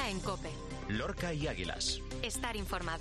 Herrera en COPE. Lorca y Águilas. Estar informado.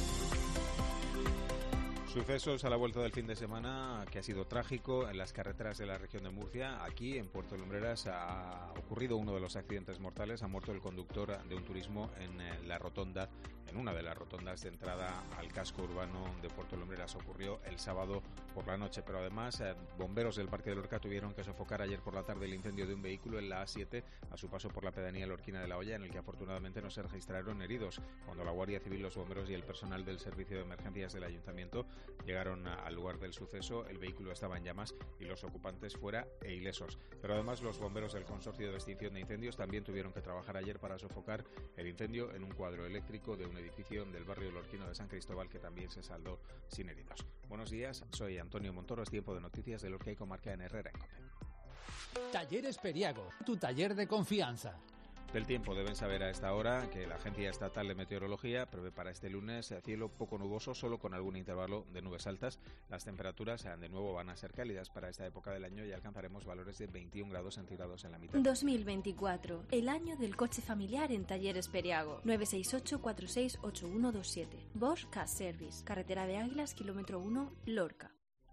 Sucesos a la vuelta del fin de semana que ha sido trágico en las carreteras de la región de Murcia. Aquí, en Puerto Lumbreras, ha ocurrido uno de los accidentes mortales. Ha muerto el conductor de un turismo en una de las rotondas de entrada al casco urbano de Puerto Lumbreras. Ocurrió el sábado por la noche, pero además bomberos del Parque de Lorca tuvieron que sofocar ayer por la tarde el incendio de un vehículo en la A7 a su paso por la pedanía lorquina de La Hoya, en el que afortunadamente no se registraron heridos. Cuando la Guardia Civil, los bomberos y el personal del Servicio de Emergencias del Ayuntamiento llegaron al lugar del suceso, el vehículo estaba en llamas y los ocupantes fuera e ilesos. Pero además los bomberos del Consorcio de Extinción de Incendios también tuvieron que trabajar ayer para sofocar el incendio en un cuadro eléctrico de un edificio del barrio lorquino de San Cristóbal, que también se saldó sin heridos. Buenos días, soy Antonio Montoro, es tiempo de noticias de Lorca y Comarca en Herrera en COPE. Talleres Periago, tu taller de confianza. Del tiempo deben saber a esta hora que la Agencia Estatal de Meteorología prevé para este lunes cielo poco nuboso, solo con algún intervalo de nubes altas. Las temperaturas de nuevo van a ser cálidas para esta época del año y alcanzaremos valores de 21 grados centígrados en la mitad. 2024, el año del coche familiar en Talleres Periago. 968-468127. Bosch Car Service, carretera de Águilas, kilómetro 1, Lorca.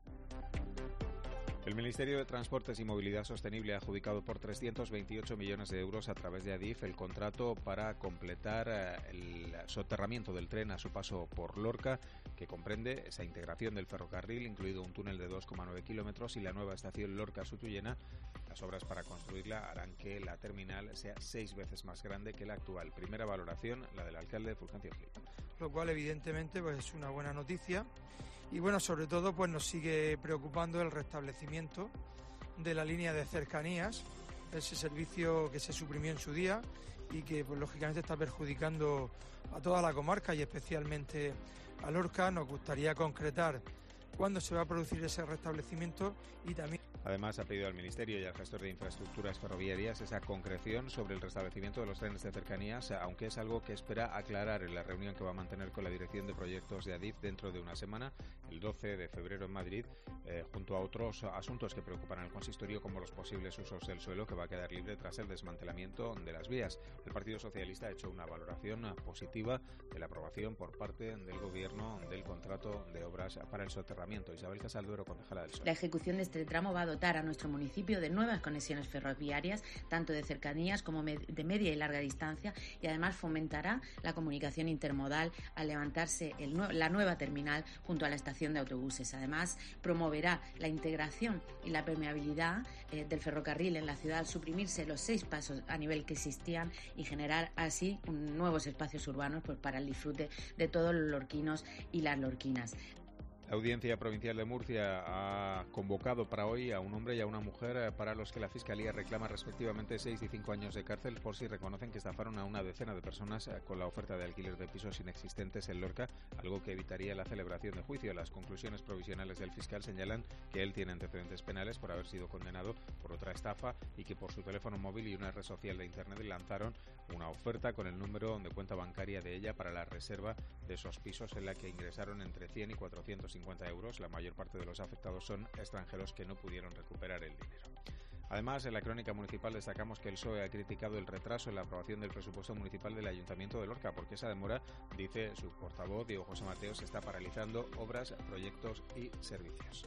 El Ministerio de Transportes y Movilidad Sostenible ha adjudicado por 328 millones de euros a través de Adif el contrato para completar el soterramiento del tren a su paso por Lorca, que comprende esa integración del ferrocarril, incluido un túnel de 2,9 kilómetros y la nueva estación Lorca-Sutuyena. Las obras para construirla harán que la terminal sea 6 veces más grande que la actual. Primera valoración, la del alcalde Fulgencio Gil. Lo cual evidentemente pues es una buena noticia. Y bueno, sobre todo pues nos sigue preocupando el restablecimiento de la línea de cercanías, ese servicio que se suprimió en su día y que pues lógicamente está perjudicando a toda la comarca y especialmente a Lorca. Nos gustaría concretar cuándo se va a producir ese restablecimiento y también... Además, ha pedido al Ministerio y al gestor de infraestructuras ferroviarias esa concreción sobre el restablecimiento de los trenes de cercanías, aunque es algo que espera aclarar en la reunión que va a mantener con la Dirección de Proyectos de Adif dentro de una semana, el 12 de febrero en Madrid, junto a otros asuntos que preocupan al consistorio, como los posibles usos del suelo que va a quedar libre tras el desmantelamiento de las vías. El Partido Socialista ha hecho una valoración positiva de la aprobación por parte del Gobierno del contrato de obras para el soterramiento. Isabel Casalduero, concejala del PSOE. La ejecución de este tramo va a dotar a nuestro municipio de nuevas conexiones ferroviarias, tanto de cercanías como de media y larga distancia, y además fomentará la comunicación intermodal al levantarse la nueva terminal junto a la estación de autobuses. Además, promoverá la integración y la permeabilidad del ferrocarril en la ciudad al suprimirse los 6 pasos a nivel que existían y generar así nuevos espacios urbanos pues, para el disfrute de todos los lorquinos y las lorquinas. La Audiencia Provincial de Murcia ha convocado para hoy a un hombre y a una mujer para los que la Fiscalía reclama respectivamente 6 y 5 años de cárcel por si reconocen que estafaron a una decena de personas con la oferta de alquiler de pisos inexistentes en Lorca, algo que evitaría la celebración de juicio. Las conclusiones provisionales del fiscal señalan que él tiene antecedentes penales por haber sido condenado por otra estafa y que por su teléfono móvil y una red social de internet lanzaron una oferta con el número de cuenta bancaria de ella para la reserva de esos pisos, en la que ingresaron entre 100 y 450 euros. La mayor parte de los afectados son extranjeros que no pudieron recuperar el dinero. Además, en la crónica municipal destacamos que el PSOE ha criticado el retraso en la aprobación del presupuesto municipal del Ayuntamiento de Lorca, porque esa demora, dice su portavoz Diego José Mateos, está paralizando obras, proyectos y servicios.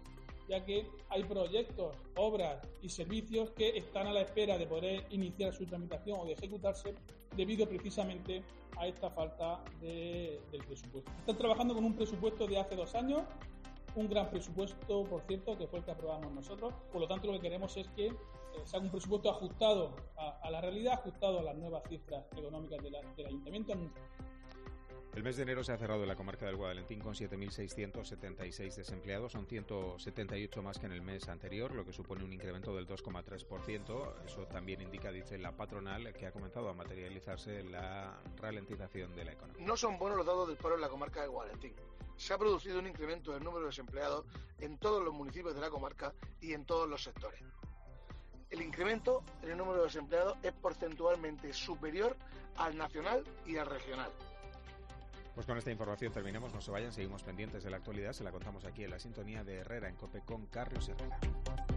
Ya que hay proyectos, obras y servicios que están a la espera de poder iniciar su tramitación o de ejecutarse debido precisamente a esta falta del presupuesto. Están trabajando con un presupuesto de hace 2 años, un gran presupuesto, por cierto, que fue el que aprobamos nosotros. Por lo tanto, lo que queremos es que se haga un presupuesto ajustado a la realidad, ajustado a las nuevas cifras económicas del Ayuntamiento. El mes de enero se ha cerrado en la comarca del Guadalentín con 7.676 desempleados, son 178 más que en el mes anterior, lo que supone un incremento del 2,3%. Eso también indica, dice la patronal, que ha comenzado a materializarse la ralentización de la economía. No son buenos los datos del paro en la comarca del Guadalentín. Se ha producido un incremento del número de desempleados en todos los municipios de la comarca y en todos los sectores. El incremento en el número de desempleados es porcentualmente superior al nacional y al regional. Pues con esta información terminamos, no se vayan, seguimos pendientes de la actualidad, se la contamos aquí en la sintonía de Herrera en COPE con Carlos Herrera.